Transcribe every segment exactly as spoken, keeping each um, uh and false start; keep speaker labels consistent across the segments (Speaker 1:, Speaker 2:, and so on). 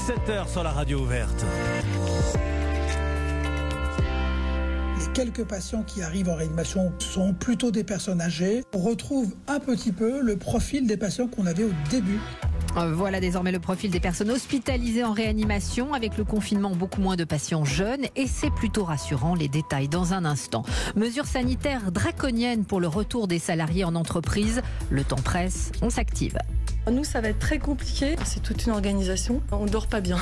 Speaker 1: sept heures sur la radio ouverte.
Speaker 2: Les quelques patients qui arrivent en réanimation sont plutôt des personnes âgées. On retrouve un petit peu le profil des patients qu'on avait au début.
Speaker 3: Voilà désormais le profil des personnes hospitalisées en réanimation. Avec le confinement, beaucoup moins de patients jeunes et c'est plutôt rassurant. Les détails dans un instant. Mesures sanitaires draconiennes pour le retour des salariés en entreprise. Le temps presse, on s'active.
Speaker 4: Nous, ça va être très compliqué. C'est toute une organisation. On ne dort pas bien.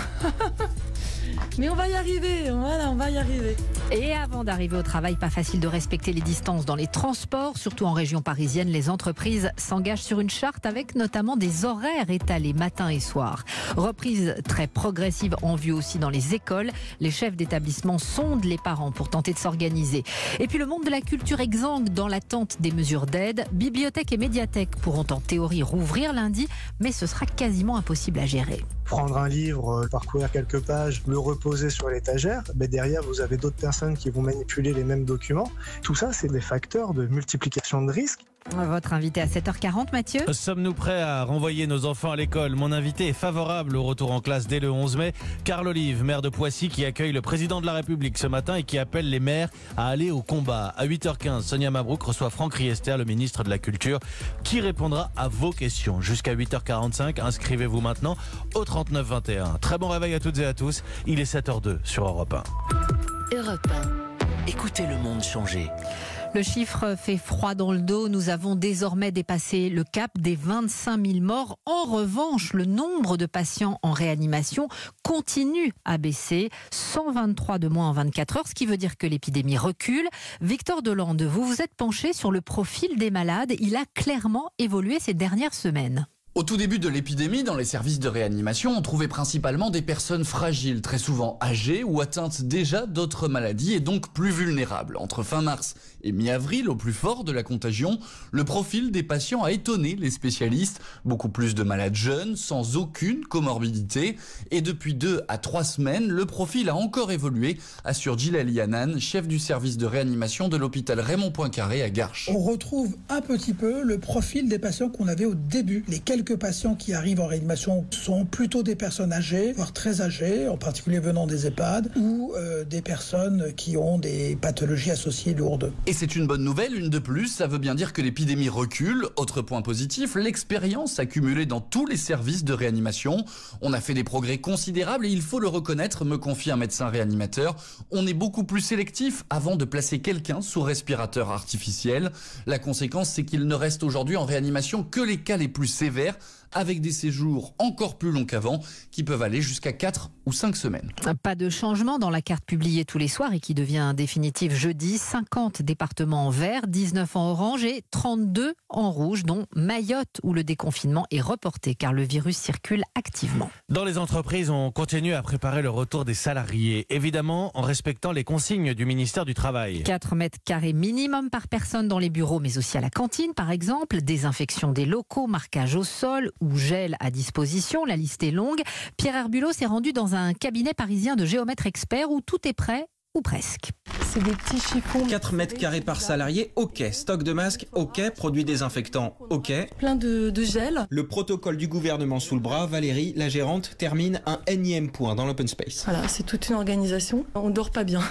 Speaker 4: Mais on va y arriver, voilà, on va y arriver.
Speaker 3: Et avant d'arriver au travail, pas facile de respecter les distances dans les transports, surtout en région parisienne. Les entreprises s'engagent sur une charte avec notamment des horaires étalés matin et soir. Reprise très progressive en vue aussi dans les écoles. Les chefs d'établissement sondent les parents pour tenter de s'organiser. Et puis le monde de la culture exsangue dans l'attente des mesures d'aide. Bibliothèques et médiathèques pourront en théorie rouvrir lundi, mais ce sera quasiment impossible à gérer.
Speaker 5: Prendre un livre, parcourir quelques pages, le reposer sur l'étagère, mais derrière vous avez d'autres personnes qui vont manipuler les mêmes documents. Tout ça, c'est des facteurs de multiplication de risques.
Speaker 3: Votre invité à sept heures quarante, Mathieu.
Speaker 1: Sommes-nous prêts à renvoyer nos enfants à l'école? Mon invité est favorable au retour en classe dès le onze mai. Carl Olive, maire de Poissy, qui accueille le président de la République ce matin et qui appelle les maires à aller au combat. À huit heures quinze, Sonia Mabrouk reçoit Franck Riester, le ministre de la Culture, qui répondra à vos questions. Jusqu'à huit heures quarante-cinq, inscrivez-vous maintenant au trente-neuf vingt et un. Très bon réveil à toutes et à tous. Il est sept heures deux sur Europe un.
Speaker 6: Europe un. Écoutez le monde changer.
Speaker 3: Le chiffre fait froid dans le dos. Nous avons désormais dépassé le cap des vingt-cinq mille morts. En revanche, le nombre de patients en réanimation continue à baisser. cent vingt-trois de moins en vingt-quatre heures, ce qui veut dire que l'épidémie recule. Victor Delande, vous vous êtes penché sur le profil des malades. Il a clairement évolué ces dernières semaines.
Speaker 7: Au tout début de l'épidémie, dans les services de réanimation, on trouvait principalement des personnes fragiles, très souvent âgées ou atteintes déjà d'autres maladies et donc plus vulnérables. Entre fin mars et mi-avril, au plus fort de la contagion, le profil des patients a étonné les spécialistes. Beaucoup plus de malades jeunes, sans aucune comorbidité. Et depuis deux à trois semaines, le profil a encore évolué, assure Djilali Hanan, chef du service de réanimation de l'hôpital Raymond Poincaré à Garches.
Speaker 2: On retrouve un petit peu le profil des patients qu'on avait au début. Les quelques Quelques patients qui arrivent en réanimation sont plutôt des personnes âgées, voire très âgées, en particulier venant des EHPAD, ou euh, des personnes qui ont des pathologies associées lourdes.
Speaker 7: Et c'est une bonne nouvelle, une de plus, ça veut bien dire que l'épidémie recule. Autre point positif, l'expérience accumulée dans tous les services de réanimation. On a fait des progrès considérables et il faut le reconnaître, me confie un médecin réanimateur. On est beaucoup plus sélectif avant de placer quelqu'un sous respirateur artificiel. La conséquence, c'est qu'il ne reste aujourd'hui en réanimation que les cas les plus sévères, avec des séjours encore plus longs qu'avant, qui peuvent aller jusqu'à quatre ou cinq semaines.
Speaker 3: Pas de changement dans la carte publiée tous les soirs et qui devient définitive jeudi. cinquante départements en vert, dix-neuf en orange et trente-deux en rouge, dont Mayotte, où le déconfinement est reporté car le virus circule activement.
Speaker 1: Dans les entreprises, on continue à préparer le retour des salariés, évidemment en respectant les consignes du ministère du Travail.
Speaker 3: quatre mètres carrés minimum par personne dans les bureaux, mais aussi à la cantine par exemple. Désinfection des locaux, marquage au sol ou gel à disposition, la liste est longue. Pierre Herbulot s'est rendu dans un cabinet parisien de géomètres experts où tout est prêt, ou presque.
Speaker 4: C'est des petits chiffons.
Speaker 8: quatre mètres carrés par salarié, ok. Stock de masques, ok. Produits désinfectants, ok.
Speaker 4: Plein de, de gel.
Speaker 8: Le protocole du gouvernement sous le bras, Valérie, la gérante, termine un énième point dans l'open space.
Speaker 4: Voilà, c'est toute une organisation. On dort pas bien.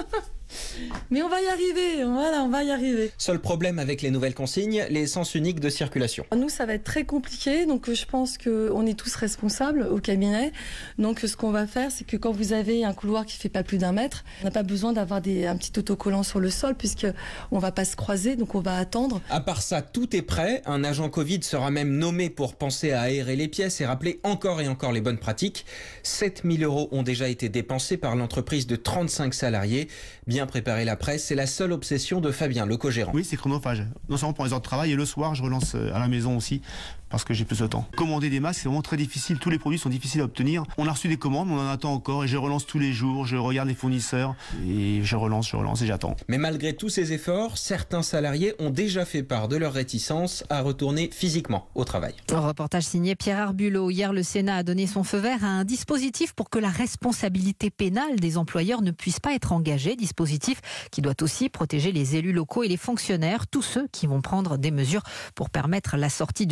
Speaker 4: Mais on va y arriver, voilà, on va y arriver.
Speaker 8: Seul problème avec les nouvelles consignes, les sens uniques de circulation.
Speaker 4: Nous, ça va être très compliqué, donc je pense qu'on est tous responsables au cabinet. Donc ce qu'on va faire, c'est que quand vous avez un couloir qui fait pas plus d'un mètre, on n'a pas besoin d'avoir des, un petit autocollant sur le sol, puisqu'on va pas se croiser, donc on va attendre.
Speaker 8: À part ça, tout est prêt. Un agent Covid sera même nommé pour penser à aérer les pièces et rappeler encore et encore les bonnes pratiques. sept mille euros ont déjà été dépensés par l'entreprise de trente-cinq salariés. Bien préparer la presse, c'est la seule obsession de Fabien, le co-gérant.
Speaker 9: Oui, c'est chronophage. Non seulement pour les heures de travail et le soir, je relance à la maison aussi parce que j'ai plus de temps. Commander des masques, c'est vraiment très difficile. Tous les produits sont difficiles à obtenir. On a reçu des commandes, mais on en attend encore et je relance tous les jours. Je regarde les fournisseurs et je relance, je relance et j'attends.
Speaker 8: Mais malgré tous ces efforts, certains salariés ont déjà fait part de leur réticence à retourner physiquement au travail.
Speaker 3: Un reportage signé Pierre Herbulot. Hier, le Sénat a donné son feu vert à un dispositif pour que la responsabilité pénale des employeurs ne puisse pas être engagée. Dispositif qui doit aussi protéger les élus locaux et les fonctionnaires, tous ceux qui vont prendre des mesures pour permettre la sortie du confinement.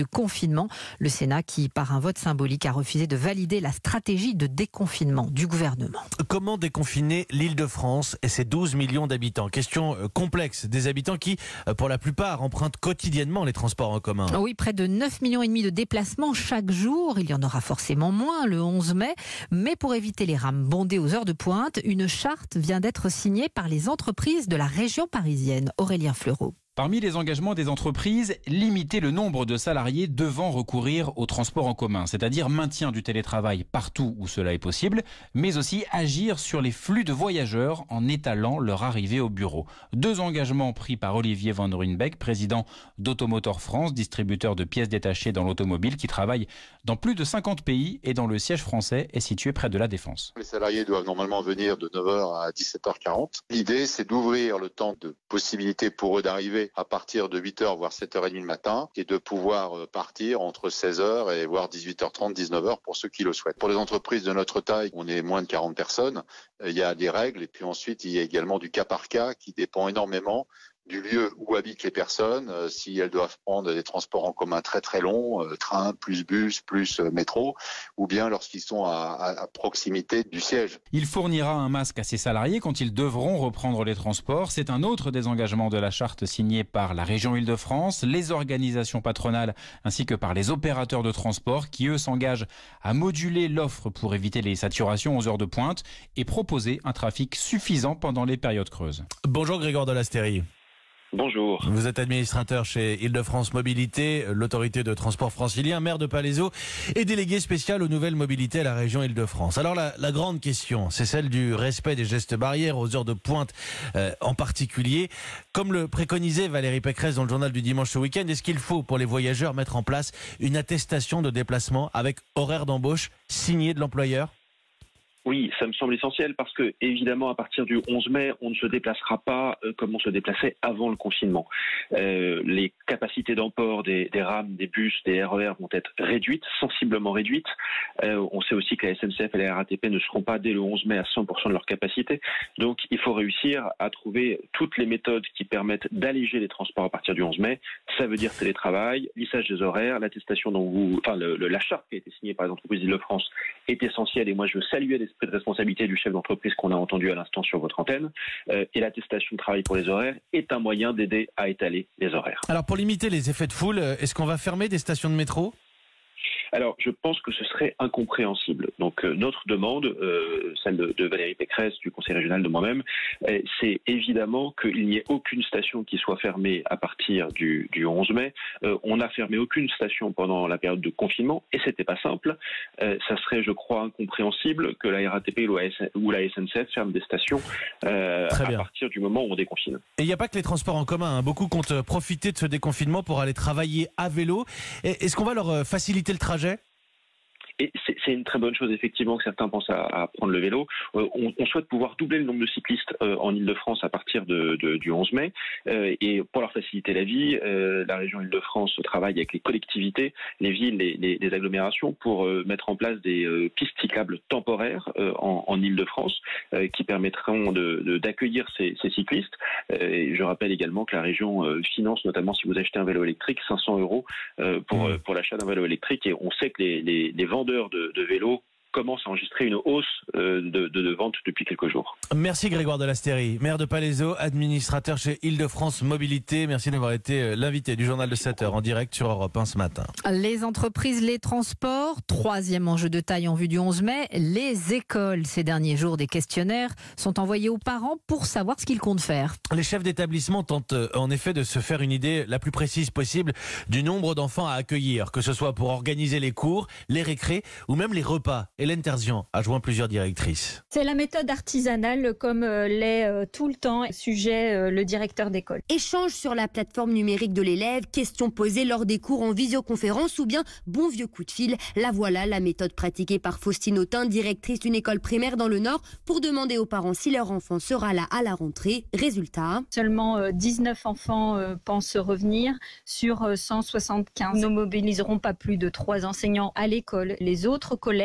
Speaker 3: confinement. Le Sénat qui, par un vote symbolique, a refusé de valider la stratégie de déconfinement du gouvernement.
Speaker 1: Comment déconfiner l'Île-de-France et ses douze millions d'habitants? Question complexe. Des habitants qui, pour la plupart, empruntent quotidiennement les transports en commun.
Speaker 3: Oui, près de neuf millions et demi de déplacements chaque jour. Il y en aura forcément moins le onze mai. Mais pour éviter les rames bondées aux heures de pointe, une charte vient d'être signée par les entreprises de la région parisienne. Aurélien Fleureau.
Speaker 10: Parmi les engagements des entreprises, limiter le nombre de salariés devant recourir au transport en commun, c'est-à-dire maintien du télétravail partout où cela est possible, mais aussi agir sur les flux de voyageurs en étalant leur arrivée au bureau. Deux engagements pris par Olivier Van Ruynbeek, président d'Automotor France, distributeur de pièces détachées dans l'automobile qui travaille dans plus de cinquante pays et dont le siège français est situé près de la Défense.
Speaker 11: Les salariés doivent normalement venir de neuf heures à dix-sept heures quarante. L'idée, c'est d'ouvrir le temps de possibilité pour eux d'arriver à partir de huit heures voire sept heures trente le matin et de pouvoir partir entre seize heures et voire dix-huit heures trente, dix-neuf heures pour ceux qui le souhaitent. Pour les entreprises de notre taille, on est moins de quarante personnes, il y a des règles et puis ensuite il y a également du cas par cas qui dépend énormément du lieu où habitent les personnes, euh, si elles doivent prendre des transports en commun très très longs, euh, train plus bus plus euh, métro, ou bien lorsqu'ils sont à, à, à proximité du siège.
Speaker 10: Il fournira un masque à ses salariés quand ils devront reprendre les transports. C'est un autre des engagements de la charte signée par la région Île-de-France, les organisations patronales ainsi que par les opérateurs de transport qui eux s'engagent à moduler l'offre pour éviter les saturations aux heures de pointe et proposer un trafic suffisant pendant les périodes creuses.
Speaker 1: Bonjour Grégoire Delastérie.
Speaker 12: Bonjour.
Speaker 1: Vous êtes administrateur chez Île-de-France Mobilité, l'autorité de transport francilien, maire de Palaiseau et délégué spécial aux nouvelles mobilités à la région Île-de-France. Alors la, la grande question, c'est celle du respect des gestes barrières aux heures de pointe euh, en particulier. Comme le préconisait Valérie Pécresse dans le journal du dimanche ce week-end, est-ce qu'il faut pour les voyageurs mettre en place une attestation de déplacement avec horaire d'embauche signée de l'employeur ?
Speaker 12: Oui, ça me semble essentiel parce que, évidemment, à partir du onze mai, on ne se déplacera pas euh, comme on se déplaçait avant le confinement. Euh, les capacités d'emport des, des rames, des bus, des R E R vont être réduites, sensiblement réduites. Euh, on sait aussi que la S N C F et la R A T P ne seront pas dès le onze mai à cent pour cent de leur capacité. Donc, il faut réussir à trouver toutes les méthodes qui permettent d'alléger les transports à partir du onze mai. Ça veut dire télétravail, lissage des horaires, l'attestation dont vous, enfin, le, le, la charte qui a été signée par les entreprises d'Île-de-France est essentielle et moi je veux saluer les de responsabilité du chef d'entreprise qu'on a entendu à l'instant sur votre antenne euh, et l'attestation de travail pour les horaires est un moyen d'aider à étaler les horaires.
Speaker 1: Alors pour limiter les effets de foule, est-ce qu'on va fermer des stations de métro ?
Speaker 12: Alors, je pense que ce serait incompréhensible. Donc, euh, notre demande, euh, celle de, de Valérie Pécresse, du Conseil régional, de moi-même, euh, c'est évidemment qu'il n'y ait aucune station qui soit fermée à partir du, du onze mai. Euh, on n'a fermé aucune station pendant la période de confinement, et c'était pas simple. Euh, ça serait, je crois, incompréhensible que la R A T P ou la, S- ou la S N C F ferment des stations euh, à partir du moment où on déconfine.
Speaker 1: Et il n'y a pas que les transports en commun. Hein. Beaucoup comptent profiter de ce déconfinement pour aller travailler à vélo. Et, est-ce qu'on va leur faciliter le trajet ?
Speaker 12: Et c'est, c'est une très bonne chose, effectivement, que certains pensent à, à prendre le vélo. Euh, on, on souhaite pouvoir doubler le nombre de cyclistes euh, en Île-de-France à partir de, de, du onze mai. Euh, et pour leur faciliter la vie, euh, la région Île-de-France travaille avec les collectivités, les villes, les, les, les agglomérations pour euh, mettre en place des euh, pistes cyclables temporaires euh, en, en Île-de-France euh, qui permettront de, de, d'accueillir ces, ces cyclistes. Euh, et je rappelle également que la région euh, finance, notamment si vous achetez un vélo électrique, cinq cents euros euh, pour, euh, pour l'achat d'un vélo électrique. Et on sait que les, les, les vendeurs De, de vélos commence à enregistrer une hausse euh, de, de, de vente depuis quelques jours.
Speaker 1: Merci Grégoire Delastérie, maire de Palaiseau, administrateur chez Île-de-France Mobilité. Merci d'avoir été l'invité du journal de sept heures en direct sur Europe un ce matin.
Speaker 3: Les entreprises, les transports, troisième enjeu de taille en vue du onze mai, les écoles. Ces derniers jours, des questionnaires sont envoyés aux parents pour savoir ce qu'ils comptent faire.
Speaker 1: Les chefs d'établissement tentent en effet de se faire une idée la plus précise possible du nombre d'enfants à accueillir, que ce soit pour organiser les cours, les récrés ou même les repas. Hélène Terzian a joint plusieurs directrices.
Speaker 13: C'est la méthode artisanale comme euh, l'est euh, tout le temps, sujet euh, le directeur d'école.
Speaker 14: Échange sur la plateforme numérique de l'élève, questions posées lors des cours en visioconférence ou bien bon vieux coup de fil. La voilà, la méthode pratiquée par Faustine Autain, directrice d'une école primaire dans le Nord, pour demander aux parents si leur enfant sera là à la rentrée. Résultat.
Speaker 13: Seulement euh, dix-neuf enfants euh, pensent revenir sur euh, cent soixante-quinze. Nous ne mobiliserons pas plus de trois enseignants à l'école. Les autres collègues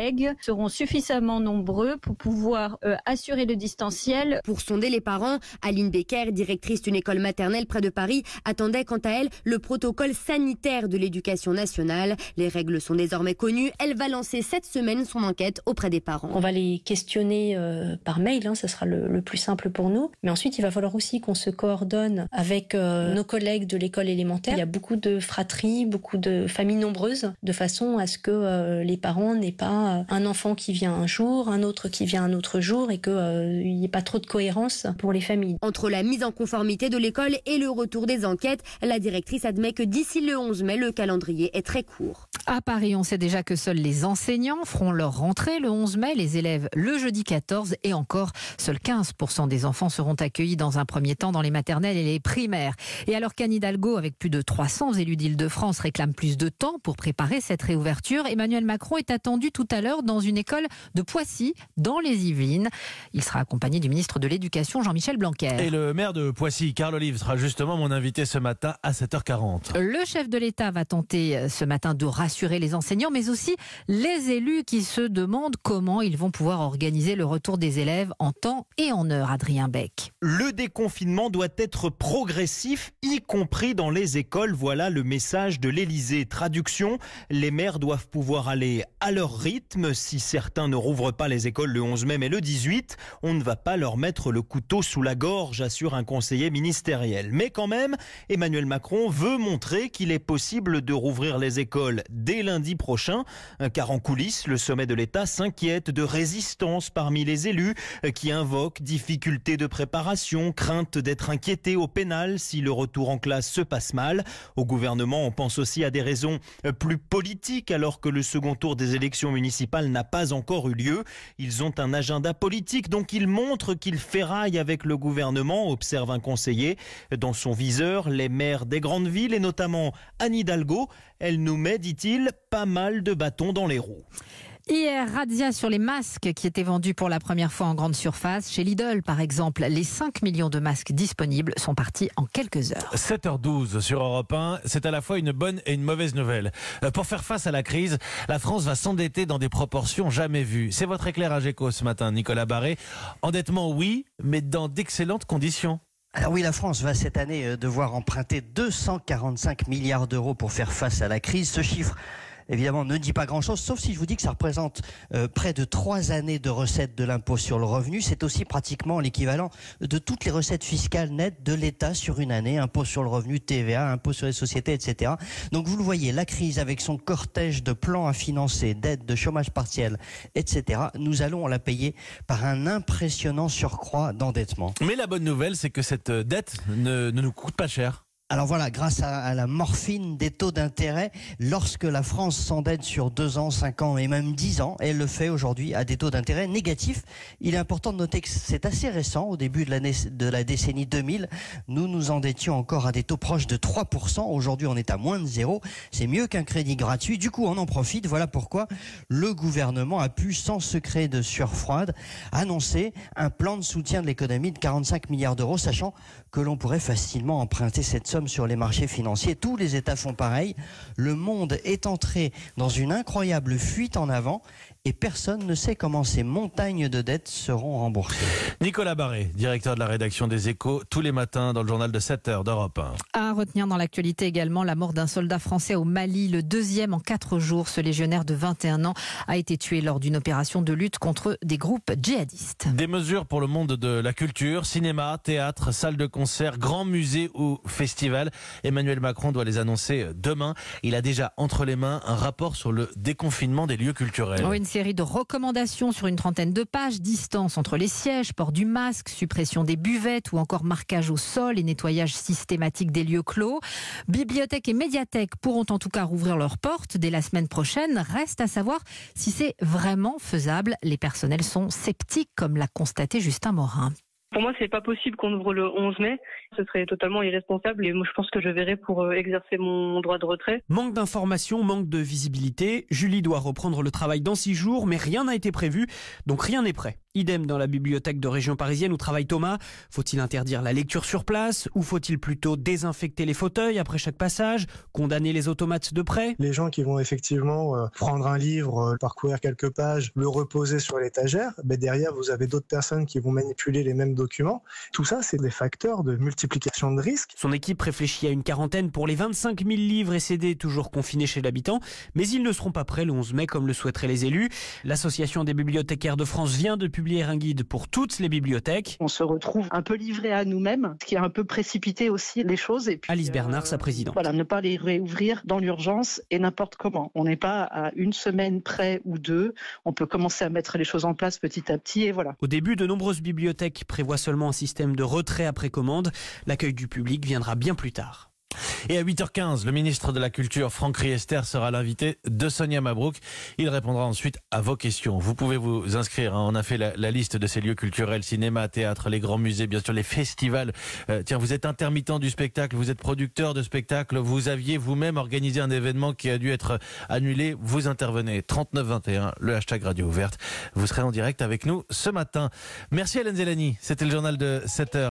Speaker 13: seront suffisamment nombreux pour pouvoir euh, assurer le distanciel.
Speaker 14: Pour sonder les parents, Aline Becker, directrice d'une école maternelle près de Paris, attendait quant à elle le protocole sanitaire de l'éducation nationale. Les règles sont désormais connues. Elle va lancer cette semaine son enquête auprès des parents.
Speaker 15: On va les questionner euh, par mail, hein, ça sera le, le plus simple pour nous. Mais ensuite, il va falloir aussi qu'on se coordonne avec euh, nos collègues de l'école élémentaire. Il y a beaucoup de fratries, beaucoup de familles nombreuses, de façon à ce que euh, les parents n'aient pas euh, un enfant qui vient un jour, un autre qui vient un autre jour, et qu'il euh, n'y ait pas trop de cohérence pour les familles.
Speaker 14: Entre la mise en conformité de l'école et le retour des enquêtes, la directrice admet que d'ici le onze mai, le calendrier est très court.
Speaker 3: À Paris, on sait déjà que seuls les enseignants feront leur rentrée le onze mai, les élèves le jeudi quatorze, et encore, seuls quinze pour cent des enfants seront accueillis dans un premier temps dans les maternelles et les primaires. Et alors qu'Anne Hidalgo, avec plus de trois cents élus d'Île-de-France, réclame plus de temps pour préparer cette réouverture, Emmanuel Macron est attendu tout à l'heure dans une école de Poissy, dans les Yvelines. Il sera accompagné du ministre de l'Éducation, Jean-Michel Blanquer.
Speaker 1: Et le maire de Poissy, Carl Olive, sera justement mon invité ce matin à sept heures quarante.
Speaker 3: Le chef de l'État va tenter ce matin de rassurer les enseignants, mais aussi les élus qui se demandent comment ils vont pouvoir organiser le retour des élèves en temps et en heure. Adrien Beck.
Speaker 16: Le déconfinement doit être progressif, y compris dans les écoles. Voilà le message de l'Élysée. Traduction, les maires doivent pouvoir aller à leur rythme. Si certains ne rouvrent pas les écoles le onze mai mais le dix-huit, on ne va pas leur mettre le couteau sous la gorge, assure un conseiller ministériel. Mais quand même, Emmanuel Macron veut montrer qu'il est possible de rouvrir les écoles dès lundi prochain, car en coulisses, le sommet de l'État s'inquiète de résistance parmi les élus qui invoquent difficultés de préparation, crainte d'être inquiétés au pénal si le retour en classe se passe mal. Au gouvernement, on pense aussi à des raisons plus politiques alors que le second tour des élections municipales n'a pas encore eu lieu. Ils ont un agenda politique, donc ils montrent qu'ils ferraillent avec le gouvernement, observe un conseiller. Dans son viseur, les maires des grandes villes et notamment Anne Hidalgo. Elle nous met, dit-il, pas mal de bâtons dans les roues.
Speaker 3: Hier, razzia sur les masques qui étaient vendus pour la première fois en grande surface. Chez Lidl, par exemple, les cinq millions de masques disponibles sont partis en quelques heures.
Speaker 1: sept heures douze sur Europe un, c'est à la fois une bonne et une mauvaise nouvelle. Pour faire face à la crise, la France va s'endetter dans des proportions jamais vues. C'est votre éclairage éco ce matin, Nicolas Barré. Endettement, oui, mais dans d'excellentes conditions.
Speaker 17: Alors oui, la France va cette année devoir emprunter deux cent quarante-cinq milliards d'euros pour faire face à la crise. Ce chiffre, évidemment, ne dit pas grand-chose, sauf si je vous dis que ça représente euh, près de trois années de recettes de l'impôt sur le revenu. C'est aussi pratiquement l'équivalent de toutes les recettes fiscales nettes de l'État sur une année. Impôt sur le revenu, T V A, impôt sur les sociétés, et cetera. Donc vous le voyez, la crise avec son cortège de plans à financer, d'aides, de chômage partiel, et cetera. Nous allons la payer par un impressionnant surcroît d'endettement.
Speaker 1: Mais la bonne nouvelle, c'est que cette dette ne, ne nous coûte pas cher.
Speaker 17: Alors voilà, grâce à, à la morphine des taux d'intérêt, lorsque la France s'endette sur deux ans, cinq ans et même dix ans, elle le fait aujourd'hui à des taux d'intérêt négatifs. Il est important de noter que c'est assez récent, au début de, l'année, de la décennie deux mille, nous nous endettions encore à des taux proches de trois pour cent. Aujourd'hui, on est à moins de zéro. C'est mieux qu'un crédit gratuit. Du coup, on en profite. Voilà pourquoi le gouvernement a pu, sans secret de sueur froide, annoncer un plan de soutien de l'économie de quarante-cinq milliards d'euros, sachant que l'on pourrait facilement emprunter cette somme sur les marchés financiers. Tous les États font pareil. Le monde est entré dans une incroyable fuite en avant et personne ne sait comment ces montagnes de dettes seront remboursées.
Speaker 1: Nicolas Barré, directeur de la rédaction des Échos, tous les matins dans le journal de sept heures d'Europe un.
Speaker 3: À retenir dans l'actualité également la mort d'un soldat français au Mali, le deuxième en quatre jours. Ce légionnaire de vingt et un ans a été tué lors d'une opération de lutte contre des groupes djihadistes.
Speaker 1: Des mesures pour le monde de la culture, cinéma, théâtre, salle de concert, grands musées ou festivals. Emmanuel Macron doit les annoncer demain. Il a déjà entre les mains un rapport sur le déconfinement des lieux culturels.
Speaker 3: Oh, une série de recommandations sur une trentaine de pages, distance entre les sièges, port du masque, suppression des buvettes ou encore marquage au sol et nettoyage systématique des lieux clos. Bibliothèques et médiathèques pourront en tout cas rouvrir leurs portes dès la semaine prochaine. Reste à savoir si c'est vraiment faisable. Les personnels sont sceptiques, comme l'a constaté Justin Morin.
Speaker 18: Pour moi, c'est pas possible qu'on ouvre le onze mai. Ce serait totalement irresponsable et moi, je pense que je verrai pour exercer mon droit de retrait.
Speaker 19: Manque d'informations, manque de visibilité. Julie doit reprendre le travail dans six jours, mais rien n'a été prévu, donc rien n'est prêt. Idem dans la bibliothèque de région parisienne où travaille Thomas. Faut-il interdire la lecture sur place ou faut-il plutôt désinfecter les fauteuils après chaque passage, condamner les automates de près?
Speaker 5: Les gens qui vont effectivement euh, prendre un livre, euh, parcourir quelques pages, le reposer sur l'étagère, ben derrière vous avez d'autres personnes qui vont manipuler les mêmes documents. Tout ça, c'est des facteurs de multiplication de risques.
Speaker 19: Son équipe réfléchit à une quarantaine pour les vingt-cinq mille livres et C D toujours confinés chez l'habitant, mais ils ne seront pas prêts le onze mai comme le souhaiteraient les élus. L'association des bibliothécaires de France vient de publier un guide pour toutes les bibliothèques.
Speaker 20: On se retrouve un peu livré à nous-mêmes, ce qui a un peu précipité aussi les choses. Et puis,
Speaker 19: Alice Bernard,
Speaker 20: euh,
Speaker 19: sa présidente.
Speaker 20: Voilà, ne pas les réouvrir dans l'urgence et n'importe comment. On n'est pas à une semaine près ou deux. On peut commencer à mettre les choses en place petit à petit et voilà.
Speaker 19: Au début, de nombreuses bibliothèques prévoient seulement un système de retrait après commande. L'accueil du public viendra bien plus tard.
Speaker 1: Et à huit heures quinze, le ministre de la Culture, Franck Riester, sera l'invité de Sonia Mabrouk. Il répondra ensuite à vos questions. Vous pouvez vous inscrire. Hein. On a fait la, la liste de ces lieux culturels, cinéma, théâtre, les grands musées, bien sûr, les festivals. Euh, tiens, vous êtes intermittent du spectacle, vous êtes producteur de spectacle, vous aviez vous-même organisé un événement qui a dû être annulé. Vous intervenez. trente-neuf vingt et un, le hashtag Radio Ouverte. Vous serez en direct avec nous ce matin. Merci Hélène Zélani. C'était le journal de sept heures.